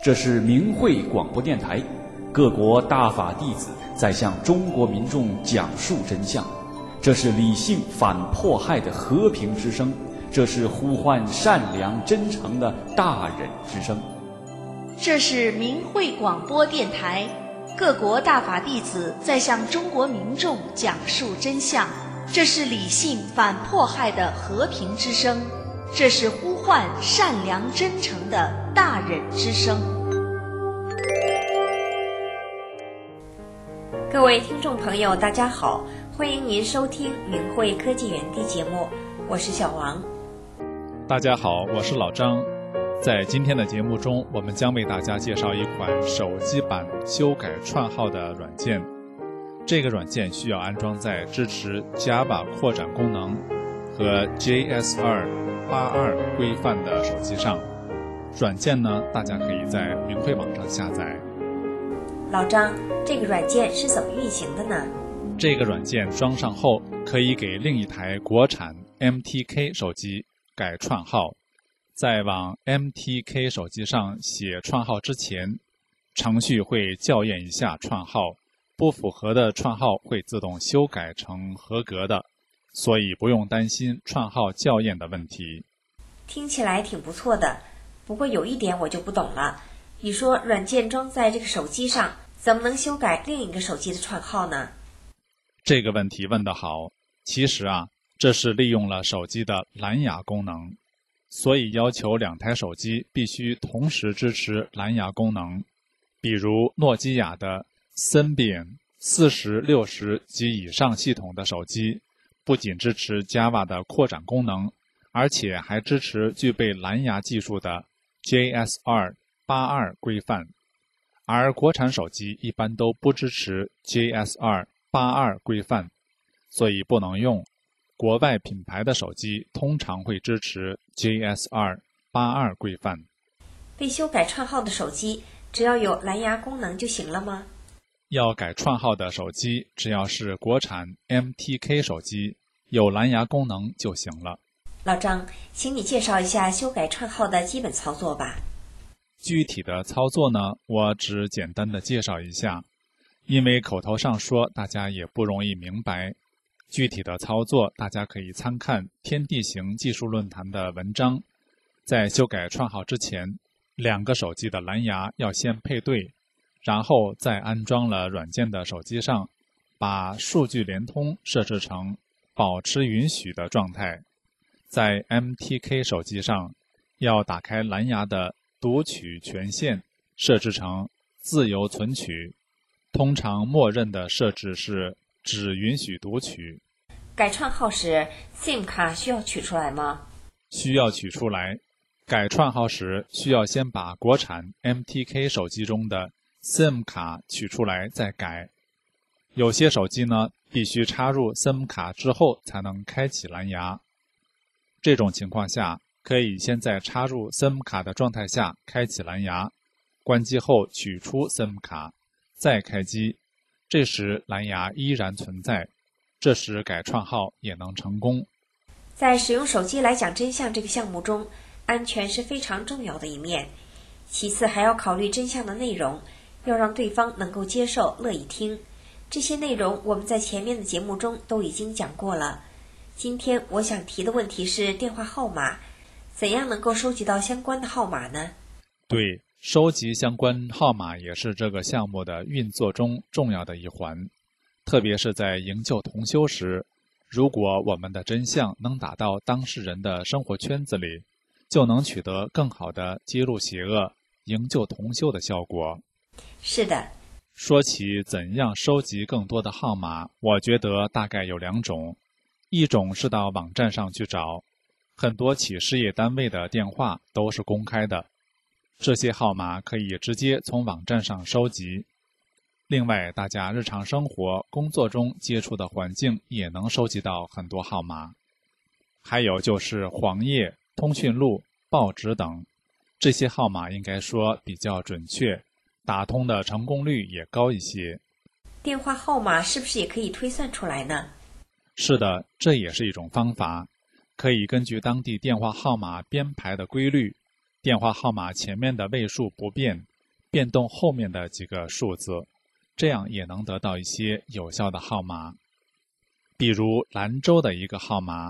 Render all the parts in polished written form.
这是明慧广播电台，各国大法弟子在向中国民众讲述真相。这是理性反迫害的和平之声，这是呼唤善良真诚的大忍之声。 这是明慧广播电台，各国大法弟子在向中国民众讲述真相。这是理性反迫害的和平之声，这是呼唤善良真诚的大忍之声。 各位听众朋友，大家好，欢迎您收听明慧科技园地节目，我是小王。 大家好，我是老张。在今天的节目中，我们将为大家介绍一款手机版修改串号的软件。这个软件需要安装在支持 Java 扩展功能和 JS282 规范的手机上。软件呢，大家可以在明慧网上下载。 老张，这个软件是怎么运行的呢？ 这个软件装上后，可以给另一台国产 MTK 手机改串号。在往 MTK 手机上写串号之前，程序会校验一下串号，不符合的串号会自动修改成合格的，所以不用担心串号校验的问题。 听起来挺不错的，不过有一点我就不懂了。你说软件装在这个手机上，怎么能修改另一个手机的串号呢？ 这个问题问得好。其实这是利用了手机的蓝牙功能，所以要求两台手机必须同时支持蓝牙功能。比如诺基亚的Symbian 40、60及以上系统的手机，不仅支持 Java 的扩展功能，而且还支持具备蓝牙技术的 JS282 规范。而国产手机一般都不支持 JS282 规范，所以不能用。国外品牌的手机通常会支持 JS282 规范。 被修改串号的手机，只要有蓝牙功能就行了吗？ 要改串号的手机，只要是国产 MTK 手机，有蓝牙功能就行了。 老张，请你介绍一下修改串号的基本操作吧。 具体的操作呢，我只简单的介绍一下，因为口头上说大家也不容易明白。具体的操作大家可以参看天地行技术论坛的文章。在修改串号之前，两个手机的蓝牙要先配对，然后在安装了软件的手机上，把数据联通设置成保持允许的状态。在 MTK 手机上，要打开蓝牙的读取权限，设置成自由存取，通常默认的设置是只允许读取。 改串号时 SIM 卡需要取出来吗？ 需要取出来。改串号时需要先把国产 MTK 手机中的 SIM 卡取出来再改。有些手机呢，必须插入 SIM 卡之后才能开启蓝牙。这种情况下，可以先在插入 SIM 卡的状态下开启蓝牙，关机后取出 SIM 卡，再开机。这时蓝牙依然存在，这时改串号也能成功。 在使用手机来讲真相这个项目中，安全是非常重要的一面，其次还要考虑真相的内容，要让对方能够接受、乐意听。这些内容我们在前面的节目中都已经讲过了。今天我想提的问题是电话号码，怎样能够收集到相关的号码呢？ 对，收集相关号码也是这个项目的运作中重要的一环。特别是在营救同修时，如果我们的真相能打到当事人的生活圈子里，就能取得更好的揭露邪恶、营救同修的效果。 是的。 说起怎样收集更多的号码，我觉得大概有两种。一种是到网站上去找，很多企事业单位的电话都是公开的，这些号码可以直接从网站上收集。另外，大家日常生活、工作中接触的环境也能收集到很多号码。还有就是黄页、通讯录、报纸等，这些号码应该说比较准确，打通的成功率也高一些。 电话号码是不是也可以推算出来呢？ 是的，这也是一种方法，可以根据当地电话号码编排的规律，电话号码前面的位数不变， 变动后面的几个数字，这样也能得到一些有效的号码。比如兰州的一个号码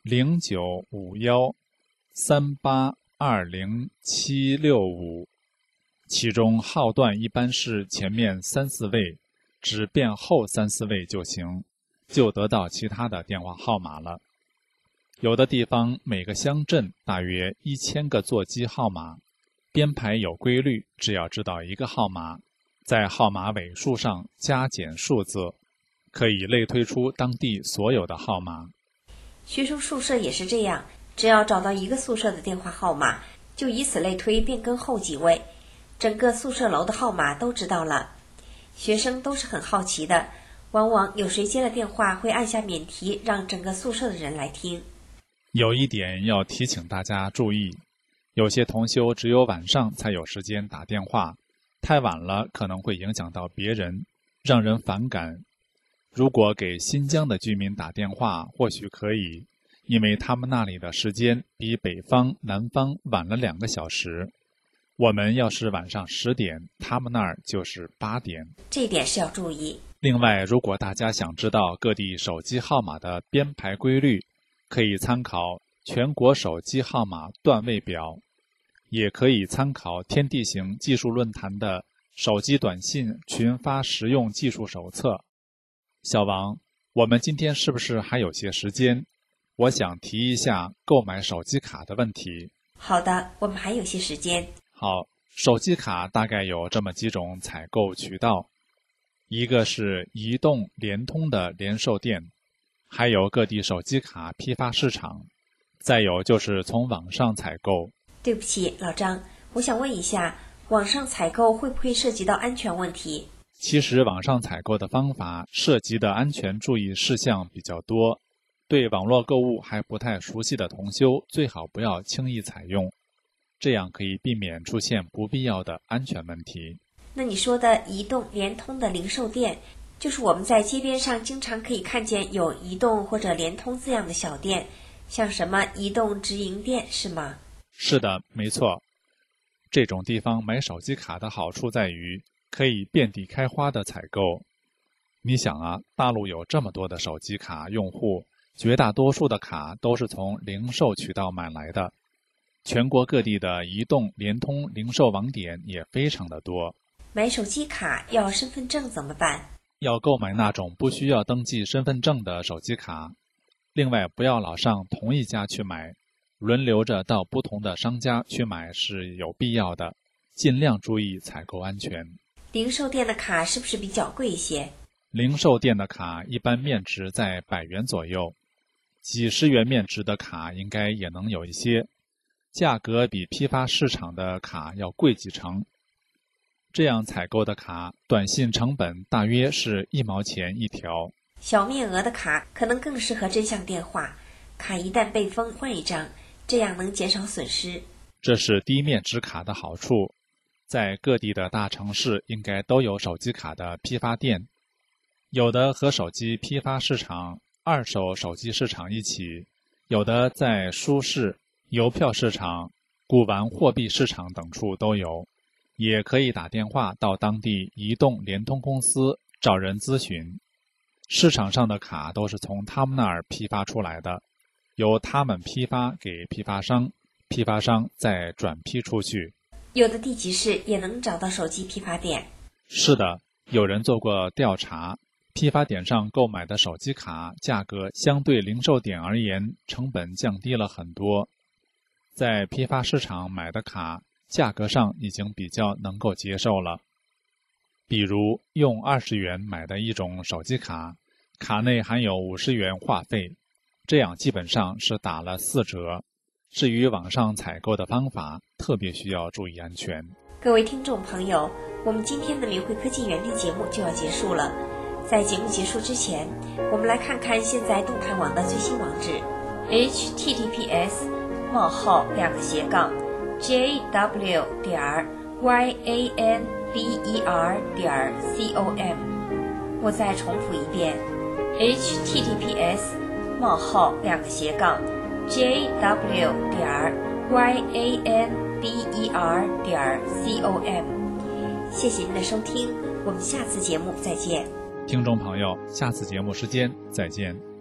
0951382075，其中号段一般是前面3、4位，只变后3、4位就行，就得到其他的电话号码了。有的地方每个乡镇大约1000个座机号码，编排有规律，只要知道一个号码，在号码尾数上加减数字，可以类推出当地所有的号码。 学生宿舍也是这样，只要找到一个宿舍的电话号码，就以此类推变更后几位，整个宿舍楼的号码都知道了。学生都是很好奇的，往往有谁接了电话会按下免提，让整个宿舍的人来听。 有一点要提醒大家注意，有些同修只有晚上才有时间打电话，太晚了可能会影响到别人，让人反感。如果给新疆的居民打电话或许可以，因为他们那里的时间比北方、南方晚了2个小时。我们要是晚上10点，他们那儿就是8点。 这一点是要注意。 另外，如果大家想知道各地手机号码的编排规律，可以参考全国手机号码段位表，也可以参考天地行技术论坛的手机短信群发实用技术手册。小王，我们今天是不是还有些时间？我想提一下购买手机卡的问题。 好的，我们还有些时间。 好，手机卡大概有这么几种采购渠道，一个是移动、联通的联售店，还有各地手机卡批发市场，再有就是从网上采购。 对不起，老张，我想问一下，网上采购会不会涉及到安全问题？ 其实网上采购的方法涉及的安全注意事项比较多，对网络购物还不太熟悉的同修，最好不要轻易采用，这样可以避免出现不必要的安全问题。 那你说的移动、联通的零售店，就是我们在街边上经常可以看见有移动或者联通字样的小店，像什么移动直营店是吗？ 是的，没错。这种地方买手机卡的好处在于可以遍地开花的采购。你想啊，大陆有这么多的手机卡用户，绝大多数的卡都是从零售渠道买来的。全国各地的移动、联通零售网点也非常的多。 买手机卡要身份证怎么办？ 要购买那种不需要登记身份证的手机卡。另外，不要老上同一家去买，轮流着到不同的商家去买是有必要的，尽量注意采购安全。 零售店的卡是不是比较贵一些？ 零售店的卡一般面值在100元左右，几十元面值的卡应该也能有一些，价格比批发市场的卡要贵几成。这样采购的卡，短信成本大约是1毛钱一条。 小面额的卡可能更适合真相电话，卡一旦被封换一张，这样能减少损失。 这是低面值卡的好处，在各地的大城市应该都有手机卡的批发店，有的和手机批发市场、二手手机市场一起，有的在书市、邮票市场、古玩货币市场等处都有。也可以打电话到当地移动、联通公司找人咨询。市场上的卡都是从他们那儿批发出来的，由他们批发给批发商，批发商再转批出去。 有的地级市也能找到手机批发店。 是的，有人做过调查，批发点上购买的手机卡价格相对零售点而言，成本降低了很多。在批发市场买的卡价格上已经比较能够接受了。比如用20元买的一种手机卡，卡内含有50元话费，这样基本上是打了4折。至于网上采购的方法，特别需要注意安全。 各位听众朋友，我们今天的明慧科技园地节目就要结束了。在节目结束之前，我们来看看现在动态网的最新网址 https://jw.yanber.com。我再重复一遍 https://jw.yanber.com。 谢谢您的收听，我们下次节目再见。 听众朋友，下次节目时间再见。